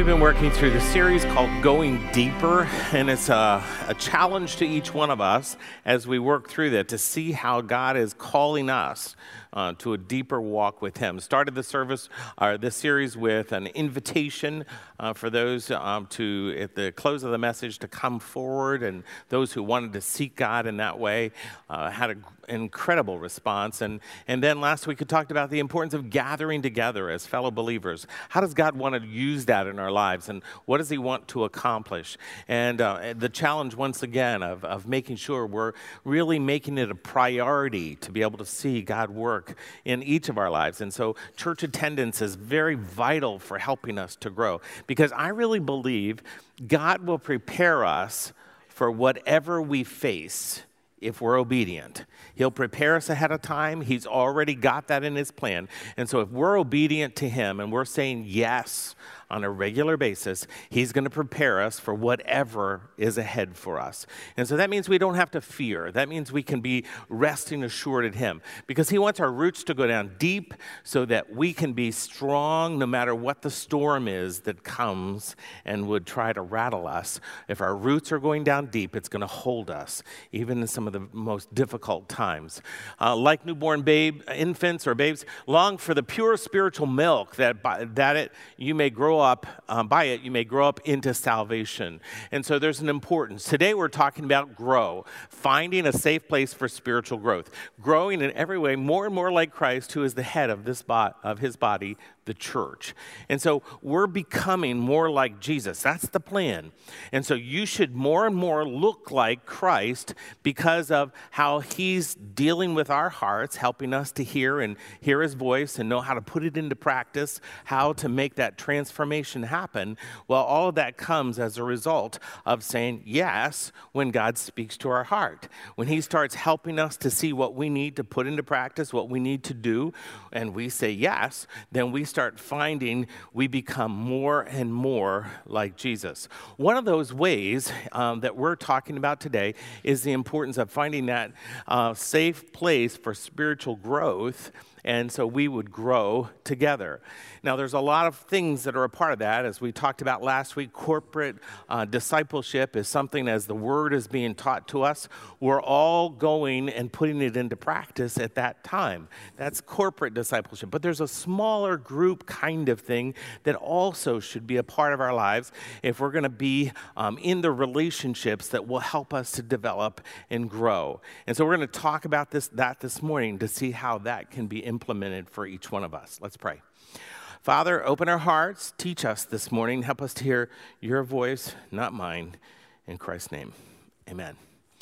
We've been working through the series called Going Deeper, and it's a challenge to each one of us as we work through that to see how God is calling us to a deeper walk with Him. Started this series with an invitation for those to, at the close of the message, to come forward, and those who wanted to seek God in that way had an incredible response. And then last week we talked about the importance of gathering together as fellow believers. How does God want to use that in our lives, and what does He want to accomplish? And the challenge once again of making sure we're really making it a priority to be able to see God work in each of our lives. And so church attendance is very vital for helping us to grow, because I really believe God will prepare us for whatever we face if we're obedient. He'll prepare us ahead of time. He's already got that in His plan. And so if we're obedient to Him and we're saying yes on a regular basis, He's going to prepare us for whatever is ahead for us. And so that means we don't have to fear. That means we can be resting assured in Him, because He wants our roots to go down deep so that we can be strong no matter what the storm is that comes and would try to rattle us. If our roots are going down deep, it's going to hold us, even in some of the most difficult times. Like newborn infants or babes, long for the pure spiritual milk you may grow up into salvation. And so there's an importance. Today we're talking about grow, finding a safe place for spiritual growth, growing in every way more and more like Christ, who is the head of His body, the church. And so we're becoming more like Jesus. That's the plan. And so you should more and more look like Christ because of how He's dealing with our hearts, helping us to hear His voice and know how to put it into practice, how to make that transformation happen. Well, all of that comes as a result of saying yes when God speaks to our heart. When He starts helping us to see what we need to put into practice, what we need to do, and we say yes, then we start finding we become more and more like Jesus. One of those ways that we're talking about today is the importance of finding that safe place for spiritual growth, and so we would grow together. Now, there's a lot of things that are a part of that. As we talked about last week, corporate discipleship is something, as the Word is being taught to us, we're all going and putting it into practice at that time. That's corporate discipleship. But there's a smaller group kind of thing that also should be a part of our lives if we're going to be in the relationships that will help us to develop and grow. And so we're going to talk about this morning to see how that can be implemented for each one of us. Let's pray. Father, open our hearts, teach us this morning, help us to hear Your voice, not mine. In Christ's name, amen.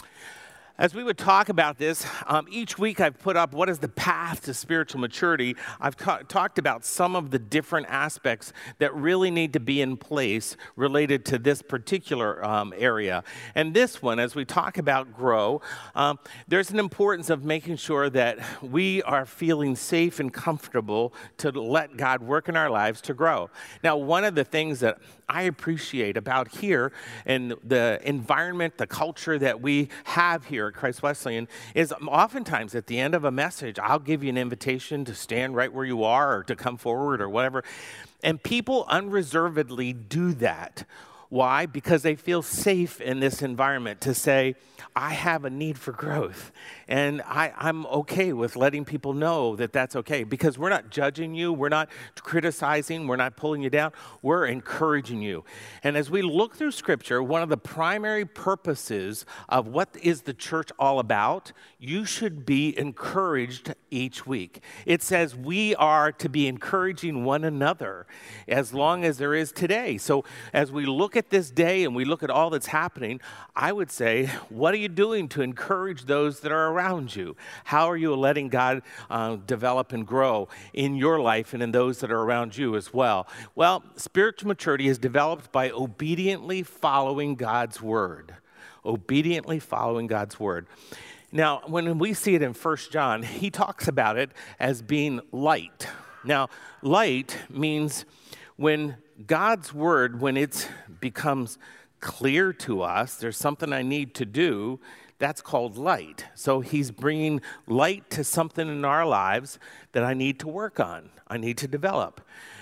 As we would talk about this, each week I've put up what is the path to spiritual maturity. I've talked about some of the different aspects that really need to be in place related to this particular area. And this one, as we talk about grow, there's an importance of making sure that we are feeling safe and comfortable to let God work in our lives to grow. Now, one of the things that I appreciate about here and the environment, the culture that we have here at Christ Wesleyan is oftentimes at the end of a message, I'll give you an invitation to stand right where you are or to come forward or whatever. And people unreservedly do that. Why? Because they feel safe in this environment to say, I have a need for growth. And I'm okay with letting people know that that's okay, because we're not judging you. We're not criticizing. We're not pulling you down. We're encouraging you. And as we look through Scripture, one of the primary purposes of what is the church all about, you should be encouraged each week. It says we are to be encouraging one another as long as there is today. So as we look at this day and we look at all that's happening, I would say, what are you doing to encourage those that are around you? How are you letting God develop and grow in your life and in those that are around you as well? Well, spiritual maturity is developed by obediently following God's word. Obediently following God's word. Now, when we see it in 1 John, he talks about it as being light. Now, light means when God's word, when it becomes clear to us, there's something I need to do, that's called light. So he's bringing light to something in our lives that I need to work on, I need to develop.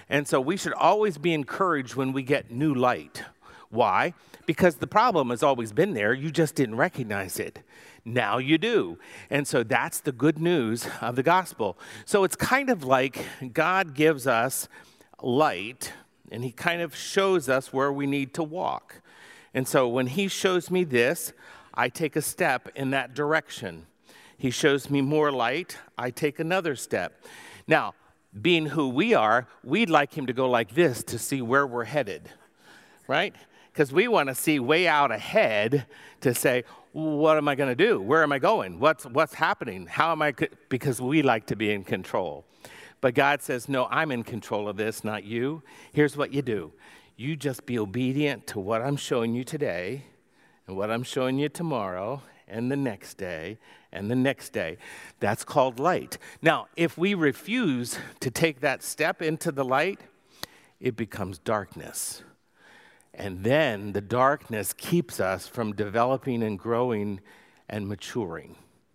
And so we should always be encouraged when we get new light. Why? Because the problem has always been there. You just didn't recognize it. Now you do. And so that's the good news of the gospel. So it's kind of like God gives us light, and he kind of shows us where we need to walk. And so when he shows me this, I take a step in that direction. He shows me more light, I take another step. Now, being who we are, we'd like him to go like this to see where we're headed, right? Because we want to see way out ahead to say, what am I going to do? Where am I going? What's happening? How am I? Because we like to be in control. But God says, no, I'm in control of this, not you. Here's what you do. You just be obedient to what I'm showing you today and what I'm showing you tomorrow and the next day and the next day. That's called light. Now, if we refuse to take that step into the light, it becomes darkness. And then the darkness keeps us from developing and growing and maturing.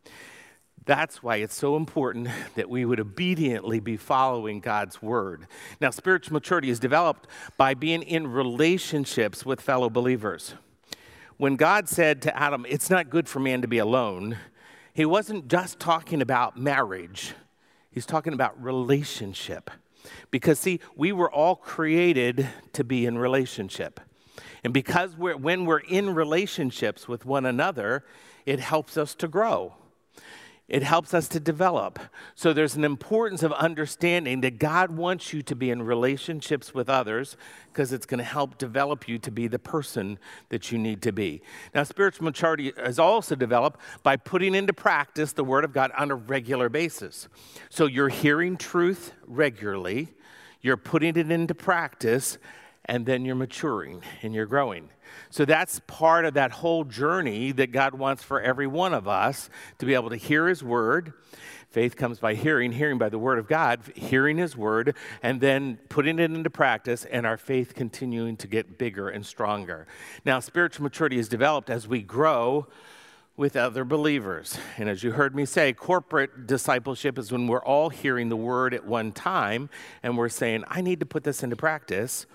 That's why it's so important that we would obediently be following God's word. Now, spiritual maturity is developed by being in relationships with fellow believers. When God said to Adam, it's not good for man to be alone, he wasn't just talking about marriage. He's talking about relationship. Because, see, we were all created to be in relationship. And because when we're in relationships with one another, it helps us to grow. It helps us to develop. So there's an importance of understanding that God wants you to be in relationships with others because it's going to help develop you to be the person that you need to be. Now, spiritual maturity is also developed by putting into practice the Word of God on a regular basis. So you're hearing truth regularly, you're putting it into practice, and then you're maturing and you're growing. So that's part of that whole journey that God wants for every one of us, to be able to hear his word. Faith comes by hearing, hearing by the word of God, hearing his word, and then putting it into practice, and our faith continuing to get bigger and stronger. Now, spiritual maturity is developed as we grow with other believers. And as you heard me say, corporate discipleship is when we're all hearing the word at one time, and we're saying, I need to put this into practice.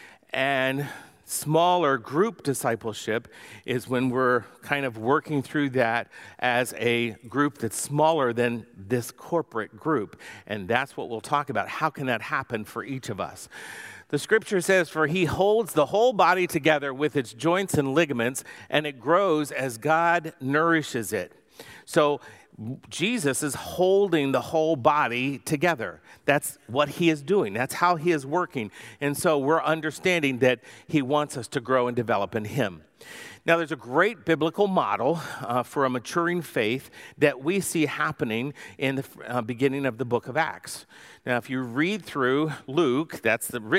And smaller group discipleship is when we're kind of working through that as a group that's smaller than this corporate group. And that's what we'll talk about. How can that happen for each of us? The scripture says, for he holds the whole body together with its joints and ligaments, and it grows as God nourishes it. So Jesus is holding the whole body together. That's what he is doing. That's how he is working. And so we're understanding that he wants us to grow and develop in him. Now, there's a great biblical model for a maturing faith that we see happening in the beginning of the book of Acts. Now, if you read through Luke, that's the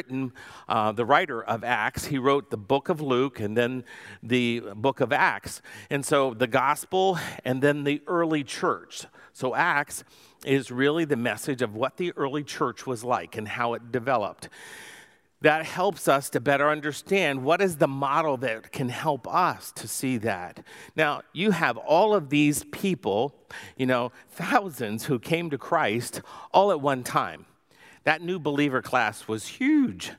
writer of Acts. He wrote the book of Luke and then the book of Acts. And so the gospel and then the early church. So Acts is really the message of what the early church was like and how it developed. That helps us to better understand what is the model that can help us to see that. Now, you have all of these people, thousands who came to Christ all at one time. That new believer class was huge.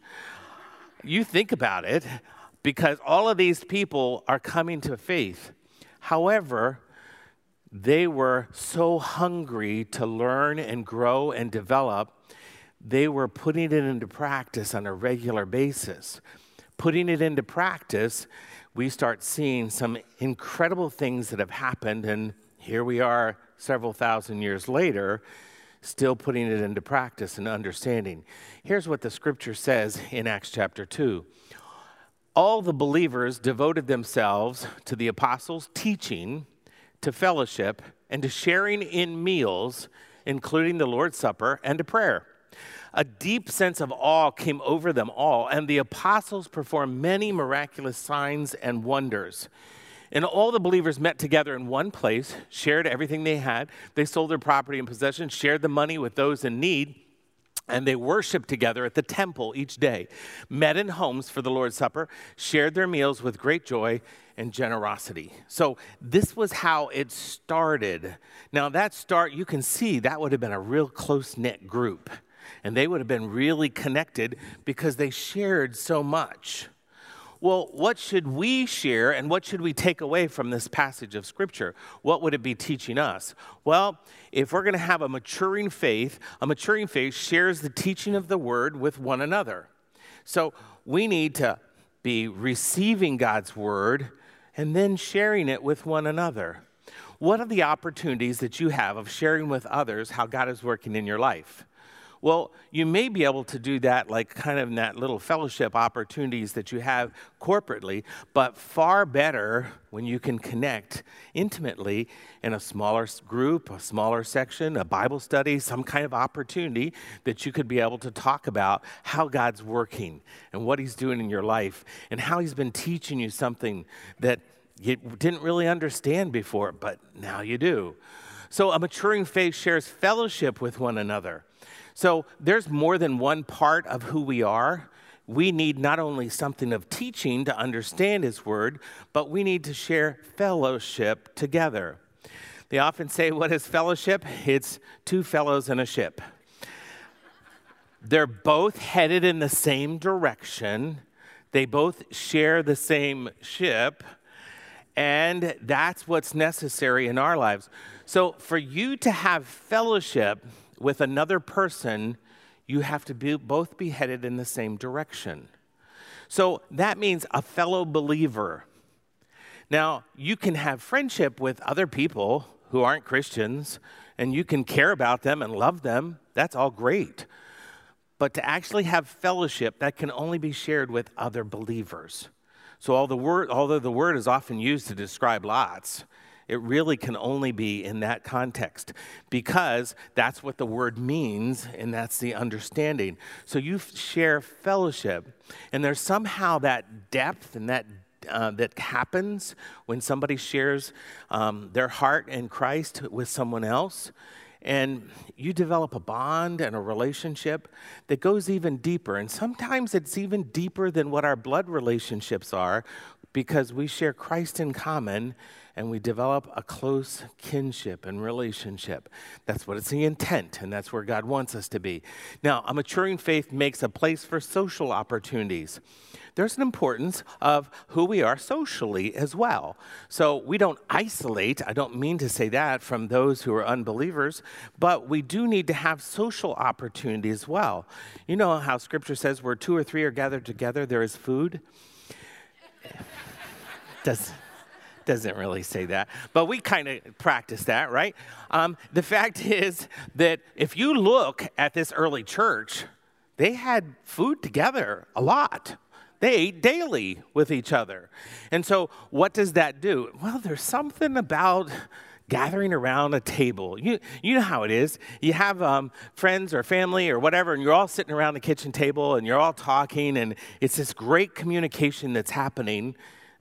You think about it, because all of these people are coming to faith. However, they were so hungry to learn and grow and develop. They were putting it into practice on a regular basis. Putting it into practice, we start seeing some incredible things that have happened, and here we are several thousand years later, still putting it into practice and understanding. Here's what the scripture says in Acts chapter 2. All the believers devoted themselves to the apostles' teaching, to fellowship, and to sharing in meals, including the Lord's Supper, and to prayer. A deep sense of awe came over them all, and the apostles performed many miraculous signs and wonders. And all the believers met together in one place, shared everything they had. They sold their property and possessions, shared the money with those in need, and they worshiped together at the temple each day, met in homes for the Lord's Supper, shared their meals with great joy and generosity. So this was how it started. Now that you can see that would have been a real close-knit group. And they would have been really connected because they shared so much. Well, what should we share and what should we take away from this passage of Scripture? What would it be teaching us? Well, if we're going to have a maturing faith shares the teaching of the Word with one another. So we need to be receiving God's Word and then sharing it with one another. What are the opportunities that you have of sharing with others how God is working in your life? Well, you may be able to do that like kind of in that little fellowship opportunities that you have corporately, but far better when you can connect intimately in a smaller group, a smaller section, a Bible study, some kind of opportunity that you could be able to talk about how God's working and what He's doing in your life and how He's been teaching you something that you didn't really understand before, but now you do. So a maturing faith shares fellowship with one another. So there's more than one part of who we are. We need not only something of teaching to understand His Word, but we need to share fellowship together. They often say, what is fellowship? It's two fellows in a ship. They're both headed in the same direction. They both share the same ship. And that's what's necessary in our lives. So for you to have fellowship with another person, you have to both be headed in the same direction. So that means a fellow believer. Now, you can have friendship with other people who aren't Christians, and you can care about them and love them. That's all great. But to actually have fellowship, that can only be shared with other believers. So although the word is often used to describe lots, it really can only be in that context because that's what the word means and that's the understanding. So you share fellowship, and there's somehow that depth and that happens when somebody shares their heart in Christ with someone else. And you develop a bond and a relationship that goes even deeper. And sometimes it's even deeper than what our blood relationships are because we share Christ in common and we develop a close kinship and relationship. That's what it's the intent, and that's where God wants us to be. Now, a maturing faith makes a place for social opportunities. There's an importance of who we are socially as well. So we don't isolate, I don't mean to say that, from those who are unbelievers, but we do need to have social opportunities as well. You know how Scripture says where 2 or 3 are gathered together, there is food? Doesn't really say that, but we kind of practice that, right? The fact is that if you look at this early church, they had food together a lot. They ate daily with each other. And so what does that do? Well, there's something about gathering around a table. You know how it is. You have friends or family or whatever, and you're all sitting around the kitchen table, and you're all talking, and it's this great communication that's happening.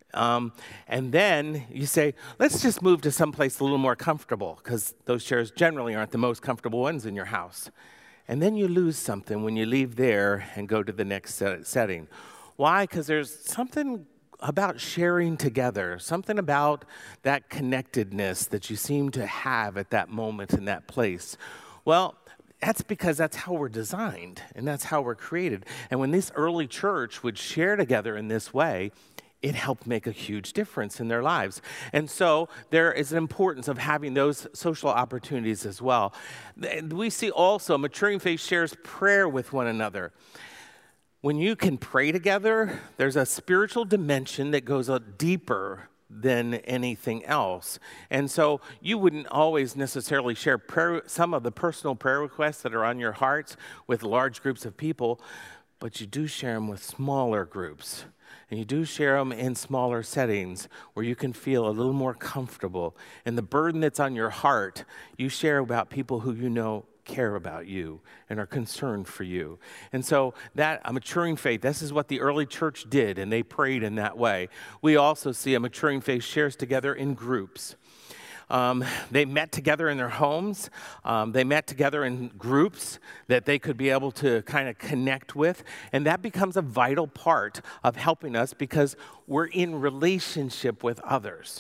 And then you say, let's just move to someplace a little more comfortable, because those chairs generally aren't the most comfortable ones in your house. And then you lose something when you leave there and go to the next setting. Why? Because there's something about sharing together, something about that connectedness that you seem to have at that moment in that place. Well, that's because that's how we're designed, and that's how we're created. And when this early church would share together in this way, it helped make a huge difference in their lives. And so there is an importance of having those social opportunities as well. We see also maturing faith shares prayer with one another. When you can pray together, there's a spiritual dimension that goes deeper than anything else. And so you wouldn't always necessarily share some of the personal prayer requests that are on your hearts with large groups of people, but you do share them with smaller groups. And you do share them in smaller settings where you can feel a little more comfortable. And the burden that's on your heart, you share about people who you know care about you and are concerned for you. And so that a maturing faith, this is what the early church did, and they prayed in that way. We also see a maturing faith shares together in groups. They met together in their homes. They met together in groups that they could be able to kind of connect with. And that becomes a vital part of helping us because we're in relationship with others.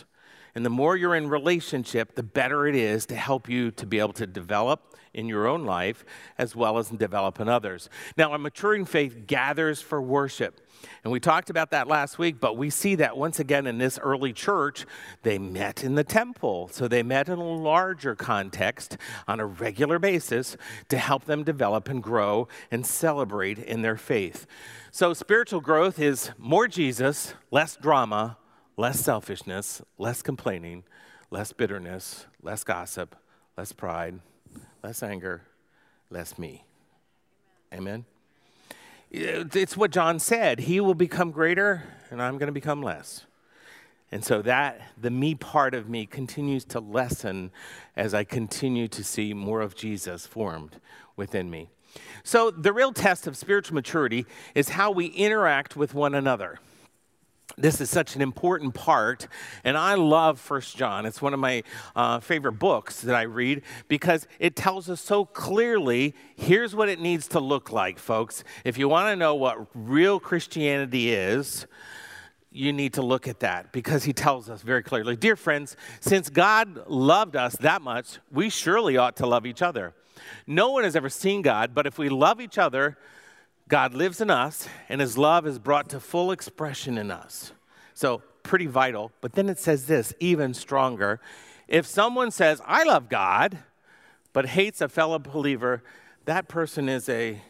And the more you're in relationship, the better it is to help you to be able to develop in your own life as well as develop in others. Now, a maturing faith gathers for worship. And we talked about that last week, but we see that once again in this early church, they met in the temple. So they met in a larger context on a regular basis to help them develop and grow and celebrate in their faith. So spiritual growth is more Jesus, less drama, less selfishness, less complaining, less bitterness, less gossip, less pride, less anger, less me. Amen? It's what John said. He will become greater, and I'm going to become less. And so that, the me part of me continues to lessen as I continue to see more of Jesus formed within me. So the real test of spiritual maturity is how we interact with one another. This is such an important part, and I love 1 John. It's one of my favorite books that I read because it tells us so clearly, here's what it needs to look like, folks. If you want to know what real Christianity is, you need to look at that because he tells us very clearly, dear friends, since God loved us that much, we surely ought to love each other. No one has ever seen God, but if we love each other, God lives in us, and his love is brought to full expression in us. So, pretty vital. But then it says this, even stronger. If someone says, I love God, but hates a fellow believer, that person is a,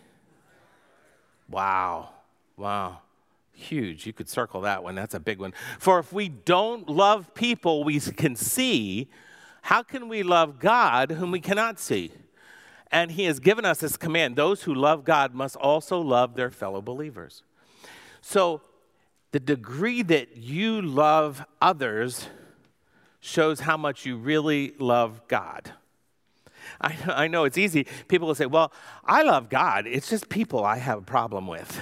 wow, huge. You could circle that one. That's a big one. For if we don't love people we can see, how can we love God whom we cannot see? And he has given us this command. Those who love God must also love their fellow believers. So the degree that you love others shows how much you really love God. I know it's easy. People will say, well, I love God. It's just people I have a problem with.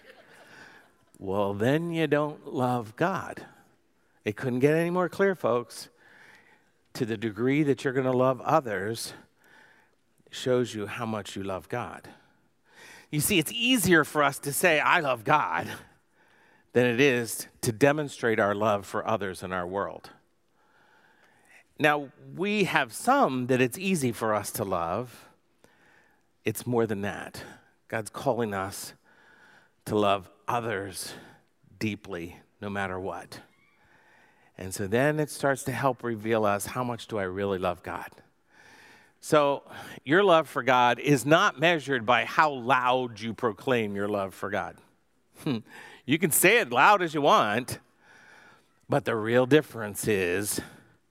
Well, then you don't love God. It couldn't get any more clear, folks. To the degree that you're going to love others, shows you how much you love God. You see, it's easier for us to say, I love God, than it is to demonstrate our love for others in our world. Now, we have some that it's easy for us to love. It's more than that. God's calling us to love others deeply, no matter what. And so then it starts to help reveal us, how much do I really love God? So your love for God is not measured by how loud you proclaim your love for God. You can say it loud as you want, but the real difference is,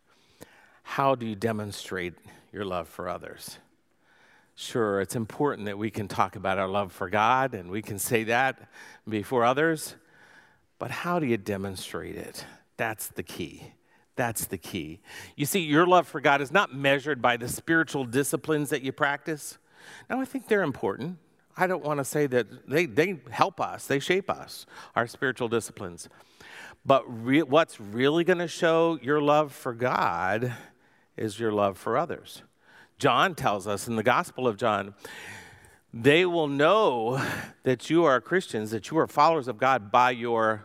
how do you demonstrate your love for others? Sure, it's important that we can talk about our love for God, and we can say that before others, but how do you demonstrate it? That's the key. That's the key. You see, your love for God is not measured by the spiritual disciplines that you practice. Now, I think they're important. I don't want to say that they help us, they shape us, our spiritual disciplines. But what's really going to show your love for God is your love for others. John tells us in the Gospel of John, they will know that you are Christians, that you are followers of God by your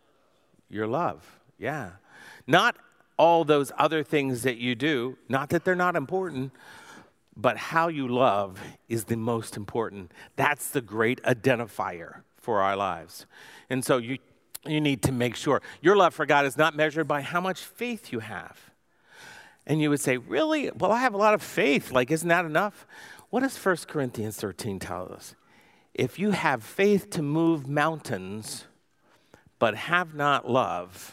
love. Yeah. Not all those other things that you do, not that they're not important, but how you love is the most important. That's the great identifier for our lives. And so you need to make sure your love for God is not measured by how much faith you have. And you would say, really? Well, I have a lot of faith. Like, isn't that enough? What does 1 Corinthians 13 tell us? If you have faith to move mountains, but have not love,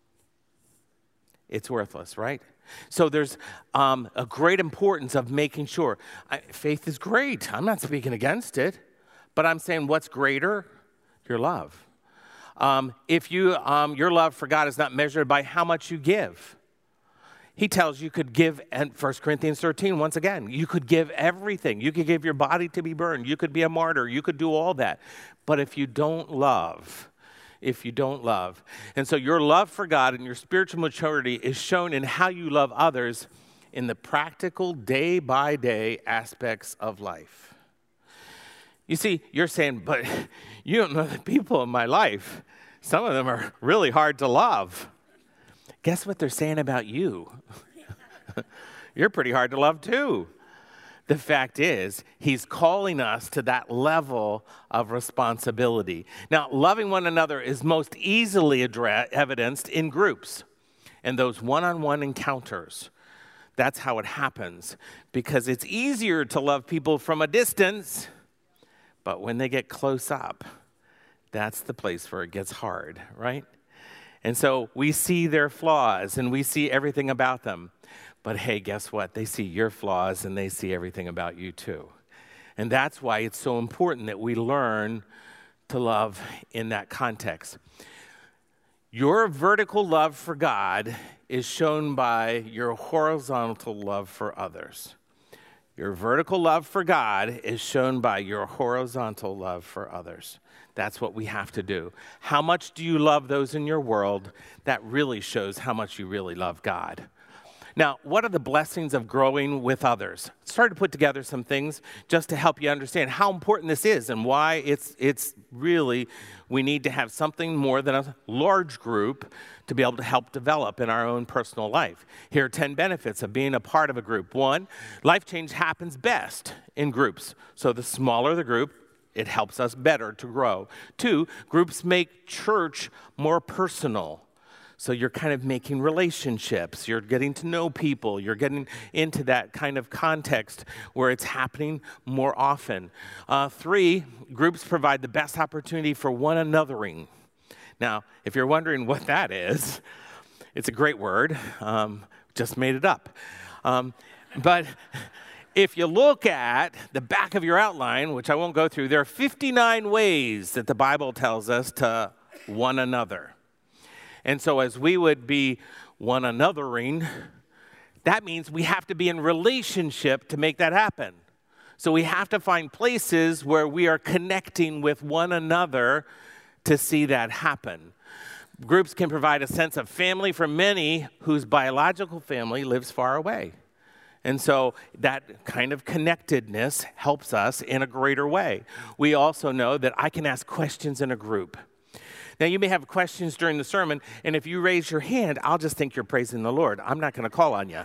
it's worthless, right? So there's a great importance of making sure. Faith is great. I'm not speaking against it, but I'm saying what's greater? Your love. If your love for God is not measured by how much you give, he tells you could give, and 1 Corinthians 13, once again, you could give everything. You could give your body to be burned. You could be a martyr. You could do all that. But if you don't love, and so your love for God and your spiritual maturity is shown in how you love others in the practical day-by-day aspects of life. You see, you're saying, but you don't know the people in my life. Some of them are really hard to love. guess what they're saying about you? You're pretty hard to love too. The fact is, he's calling us to that level of responsibility. Now, loving one another is most easily evidenced in groups and those one-on-one encounters. That's how it happens, because it's easier to love people from a distance, but when they get close up, that's the place where it gets hard, right? And so we see their flaws and we see everything about them. But hey, guess what? They see your flaws and they see everything about you too. And that's why it's so important that we learn to love in that context. Your vertical love for God is shown by your horizontal love for others. Your vertical love for God is shown by your horizontal love for others. That's what we have to do. How much do you love those in your world? That really shows how much you really love God. Now, what are the blessings of growing with others? I started to put together some things just to help you understand how important this is and why it's really, we need to have something more than a large group to be able to help develop in our own personal life. Here are 10 benefits of being a part of a group. 1, life change happens best in groups. So the smaller the group, it helps us better to grow. 2, groups make church more personal. So you're kind of making relationships, you're getting to know people, you're getting into that kind of context where it's happening more often. 3, groups provide the best opportunity for one anothering. Now, if you're wondering what that is, it's a great word, just made it up. But if you look at the back of your outline, which I won't go through, there are 59 ways that the Bible tells us to one another. And so as we would be one anothering, that means we have to be in relationship to make that happen. So we have to find places where we are connecting with one another to see that happen. Groups can provide a sense of family for many whose biological family lives far away. And so that kind of connectedness helps us in a greater way. We also know that I can ask questions in a group. Now, you may have questions during the sermon, and if you raise your hand, I'll just think you're praising the Lord. I'm not going to call on you.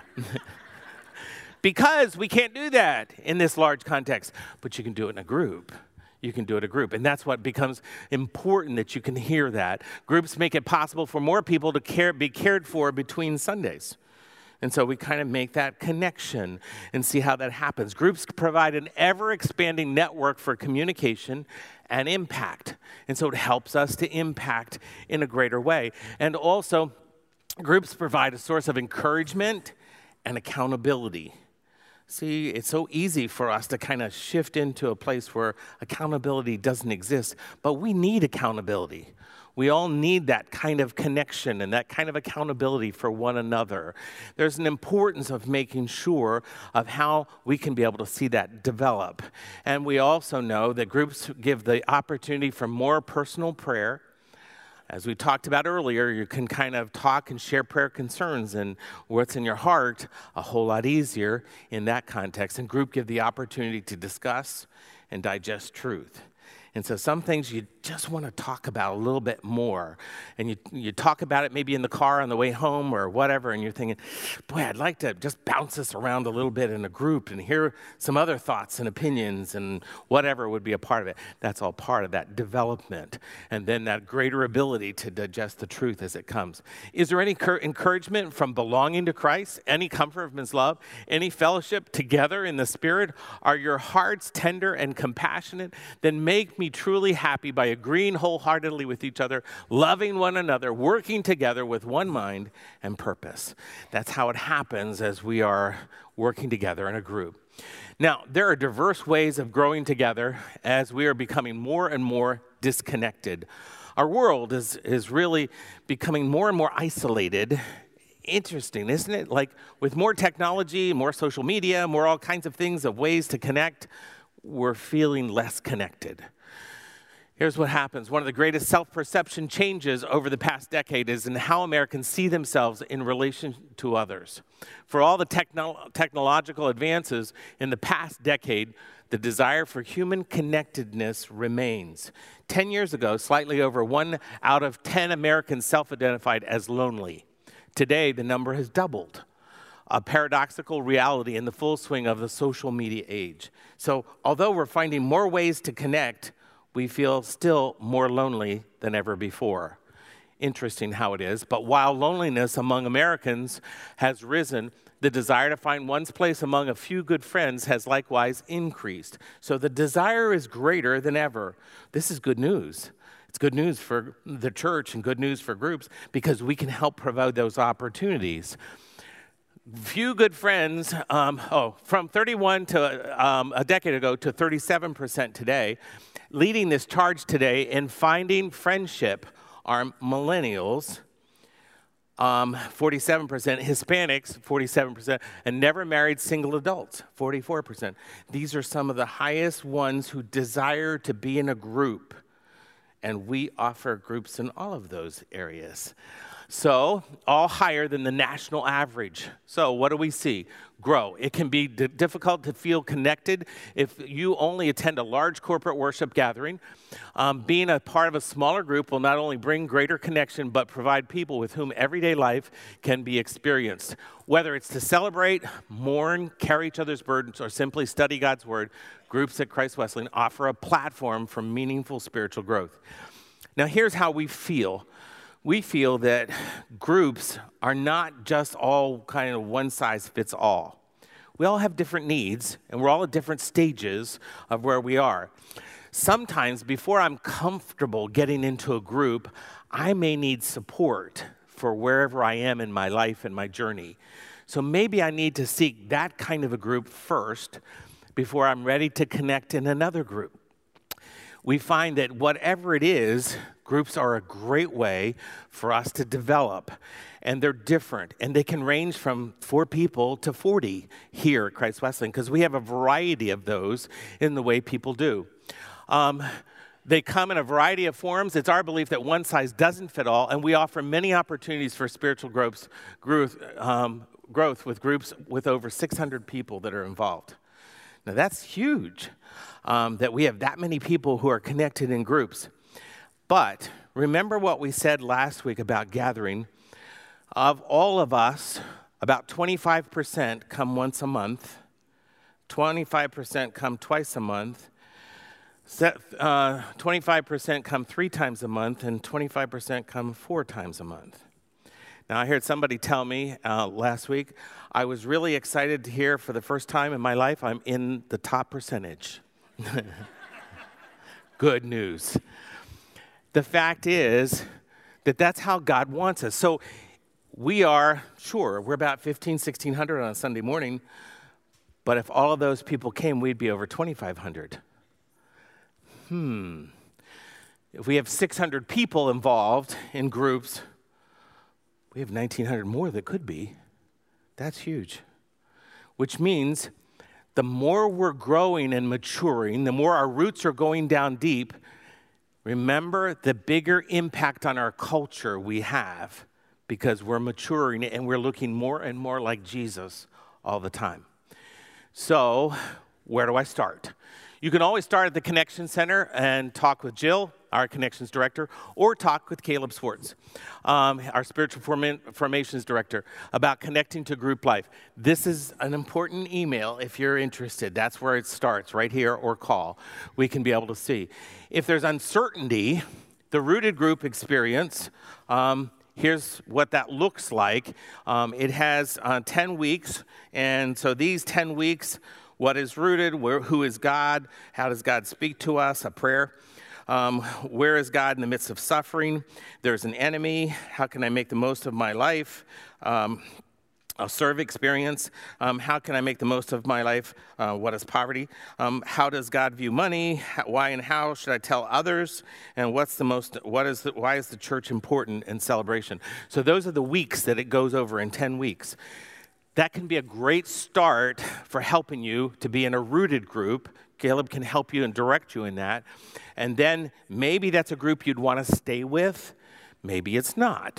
Because we can't do that in this large context. But you can do it in a group. You can do it in a group. And that's what becomes important, that you can hear that. Groups make it possible for more people to be cared for between Sundays. And so we kind of make that connection and see how that happens. Groups provide an ever-expanding network for communication and impact. And so it helps us to impact in a greater way. And also, groups provide a source of encouragement and accountability. See, it's so easy for us to kind of shift into a place where accountability doesn't exist, but we need accountability. We all need that kind of connection and that kind of accountability for one another. There's an importance of making sure of how we can be able to see that develop. And we also know that groups give the opportunity for more personal prayer. As we talked about earlier, you can kind of talk and share prayer concerns and what's in your heart a whole lot easier in that context. And group give the opportunity to discuss and digest truth. And so some things you just want to talk about a little bit more. And you talk about it maybe in the car on the way home or whatever, and you're thinking, boy, I'd like to just bounce this around a little bit in a group and hear some other thoughts and opinions and whatever would be a part of it. That's all part of that development. And then that greater ability to digest the truth as it comes. Is there any encouragement from belonging to Christ? Any comfort from His love? Any fellowship together in the Spirit? Are your hearts tender and compassionate? Then make me truly happy by agreeing wholeheartedly with each other, loving one another, working together with one mind and purpose. That's how it happens as we are working together in a group. Now, there are diverse ways of growing together as we are becoming more and more disconnected. Our world is really becoming more and more isolated. Interesting, isn't it? Like with more technology, more social media, more all kinds of things of ways to connect, we're feeling less connected. Here's what happens. One of the greatest self-perception changes over the past decade is in how Americans see themselves in relation to others. For all the technological advances in the past decade, the desire for human connectedness remains. 10 years ago, slightly over 1 out of 10 Americans self-identified as lonely. Today, the number has doubled. A paradoxical reality in the full swing of the social media age. So although we're finding more ways to connect, we feel still more lonely than ever before. Interesting how it is. But while loneliness among Americans has risen, the desire to find one's place among a few good friends has likewise increased. So the desire is greater than ever. This is good news. It's good news for the church and good news for groups because we can help provide those opportunities. Few good friends, from 31 to a decade ago to 37% today. Leading this charge today in finding friendship are millennials, 47%, Hispanics, 47%, and never married single adults, 44%. These are some of the highest ones who desire to be in a group, and we offer groups in all of those areas. So, all higher than the national average. So, what do we see? Grow. It can be difficult to feel connected if you only attend a large corporate worship gathering. Being a part of a smaller group will not only bring greater connection, but provide people with whom everyday life can be experienced. Whether it's to celebrate, mourn, carry each other's burdens, or simply study God's Word, groups at Christ Wesleyan offer a platform for meaningful spiritual growth. Now, here's how we feel. We feel that groups are not just all kind of one size fits all. We all have different needs, and we're all at different stages of where we are. Sometimes, before I'm comfortable getting into a group, I may need support for wherever I am in my life and my journey. So maybe I need to seek that kind of a group first before I'm ready to connect in another group. We find that whatever it is, groups are a great way for us to develop, and they're different, and they can range from 4 people to 40 here at Christ Wesleyan, because we have a variety of those in the way people do. They come in a variety of forms. It's our belief that one size doesn't fit all, and we offer many opportunities for spiritual growth with groups with over 600 people that are involved. Now, that's huge, that we have that many people who are connected in groups. But remember what we said last week about gathering. Of all of us, about 25% come once a month, 25% come twice a month, 25% come 3 times a month, and 25% come 4 times a month. Now, I heard somebody tell me last week, I was really excited to hear for the first time in my life I'm in the top percentage. Good news. The fact is that that's how God wants us. So we are, sure, we're about 1,600 on a Sunday morning, but if all of those people came, we'd be over 2,500. If we have 600 people involved in groups, we have 1,900 more that could be. That's huge. Which means the more we're growing and maturing, the more our roots are going down deep, remember the bigger impact on our culture we have because we're maturing and we're looking more and more like Jesus all the time. So, where do I start? You can always start at the Connection Center and talk with Jill, our Connections Director, or talk with Caleb Swartz, our Spiritual Formations Director, about connecting to group life. This is an important email if you're interested. That's where it starts, right here, or call. We can be able to see. If there's uncertainty, the Rooted Group experience, here's what that looks like. It has 10 weeks, and so these 10 weeks, what is rooted? Who is God? How does God speak to us? A prayer. Where is God in the midst of suffering? There's an enemy. How can I make the most of my life? A serve experience. How can I make the most of my life? What is poverty? How does God view money? Why and how should I tell others? And why is the church important in celebration? So those are the weeks that it goes over in 10 weeks. That can be a great start for helping you to be in a rooted group. Caleb can help you and direct you in that. And then maybe that's a group you'd want to stay with. Maybe it's not.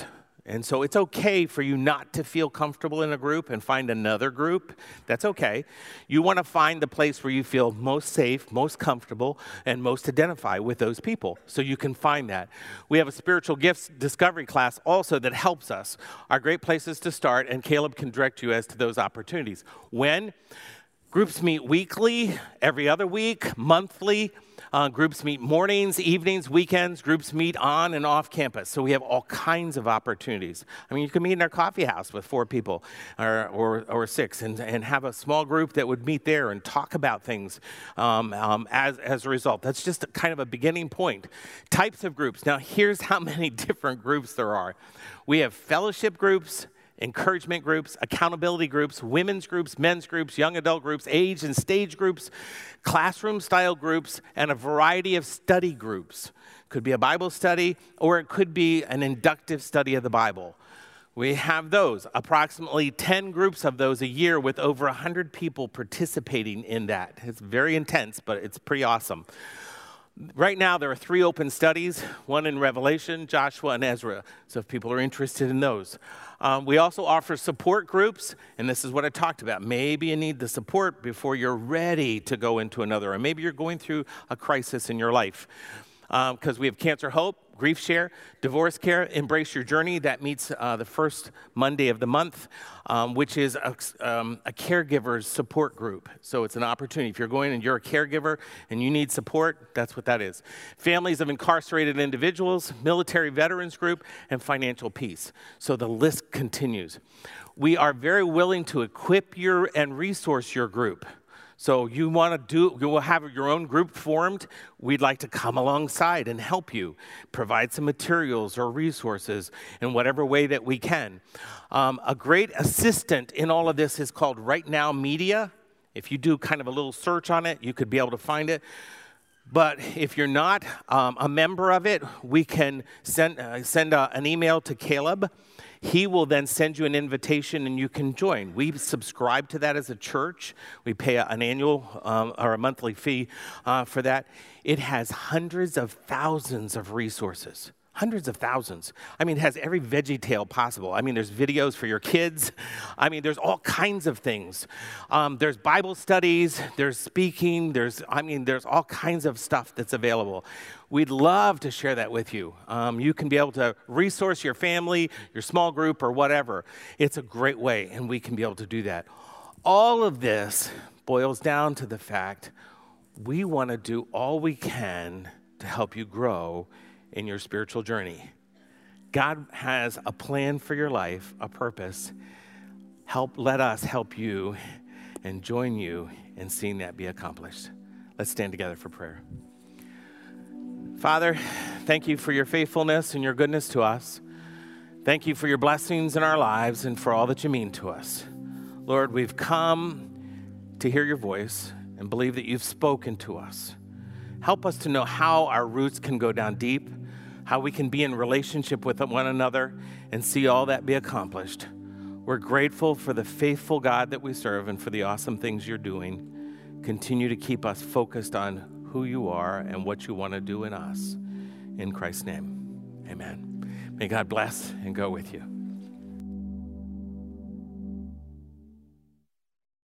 And so it's okay for you not to feel comfortable in a group and find another group. That's okay. You want to find the place where you feel most safe, most comfortable, and most identify with those people. So you can find that. We have a spiritual gifts discovery class also that helps us. Are great places to start, and Caleb can direct you as to those opportunities. When? Groups meet weekly, every other week, monthly. Groups meet mornings, evenings, weekends. Groups meet on and off campus. So we have all kinds of opportunities. I mean, you can meet in our coffee house with 4 people or 6 and have a small group that would meet there and talk about things as a result. That's just kind of a beginning point. Types of groups. Now, here's how many different groups there are. We have fellowship groups, encouragement groups, accountability groups, women's groups, men's groups, young adult groups, age and stage groups, classroom-style groups, and a variety of study groups. Could be a Bible study, or it could be an inductive study of the Bible. We have those, approximately 10 groups of those a year with over 100 people participating in that. It's very intense, but it's pretty awesome. Right now, there are 3 open studies, one in Revelation, Joshua, and Ezra, so if people are interested in those. We also offer support groups, and this is what I talked about. Maybe you need the support before you're ready to go into another, or maybe you're going through a crisis in your life. Because we have Cancer Hope, Grief Share, Divorce Care, Embrace Your Journey. That meets the first Monday of the month, which is a caregiver's support group. So it's an opportunity. If you're going and you're a caregiver and you need support, that's what that is. Families of incarcerated individuals, military veterans group, and financial peace. So the list continues. We are very willing to equip and resource your group. So you will have your own group formed. We'd like to come alongside and help you, provide some materials or resources in whatever way that we can. A great assistant in all of this is called Right Now Media. If you do kind of a little search on it, you could be able to find it. But if you're not a member of it, we can send an email to Caleb. He will then send you an invitation and you can join. We subscribe to that as a church. We pay an annual or a monthly fee for that. It has hundreds of thousands of resources. Hundreds of thousands. I mean, it has every Veggie Tale possible. I mean, there's videos for your kids. I mean, there's all kinds of things. There's Bible studies, there's speaking, there's all kinds of stuff that's available. We'd love to share that with you. You can be able to resource your family, your small group, or whatever. It's a great way, and we can be able to do that. All of this boils down to the fact we want to do all we can to help you grow in your spiritual journey. God has a plan for your life, a purpose. Let us help you and join you in seeing that be accomplished. Let's stand together for prayer. Father, thank you for your faithfulness and your goodness to us. Thank you for your blessings in our lives and for all that you mean to us. Lord, we've come to hear your voice and believe that you've spoken to us. Help us to know how our roots can go down deep, how we can be in relationship with one another and see all that be accomplished. We're grateful for the faithful God that we serve and for the awesome things you're doing. Continue to keep us focused on who you are and what you want to do in us. In Christ's name, amen. May God bless and go with you.